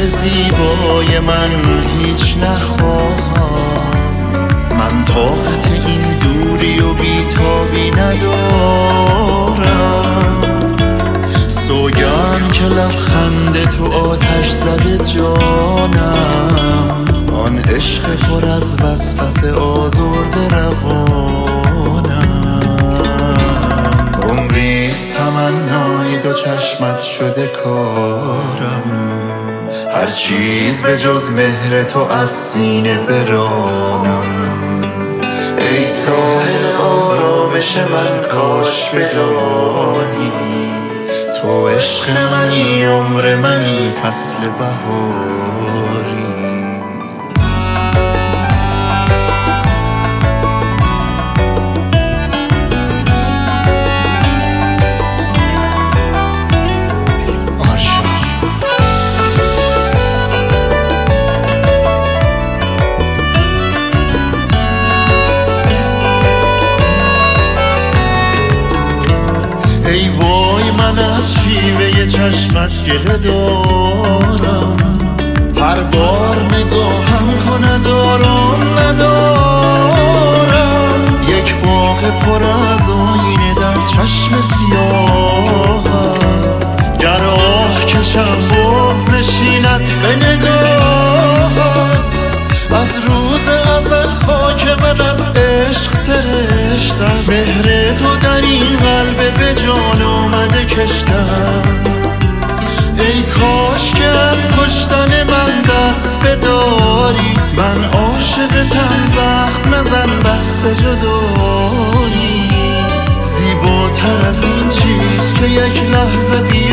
زیبای من هیچ نخواهم، من طاقت این دوری و بیتابی ندارم. سوگند که لبخند تو آتش زده جانم، آن عشق پر از وسوسه آزرده روانم. عمریست تمنای دو چشمت شده کارم، هر چیز به جز مهر تو از سینه برانم. ای ساحل آرامش من کاش بدانی، تو عشق منی، عمر منی، فصل بهاری. ای وای من از شیوه چشمت گله دارم، هر بار نگاهم کند آرام ندارم. یک باغ پر از آینه در چشم سیاهت، گر آه کشم بغض نشیند به نگاهت. از روز ازل خاک من از عشق سرشتم، مهر تو در این قلب به جان آمده کشتم. ای کاش که از کشتن من دست بداری، من عاشقتم زخم نزن بس جدایی. زیباتر از این چیز که یک لحظه بی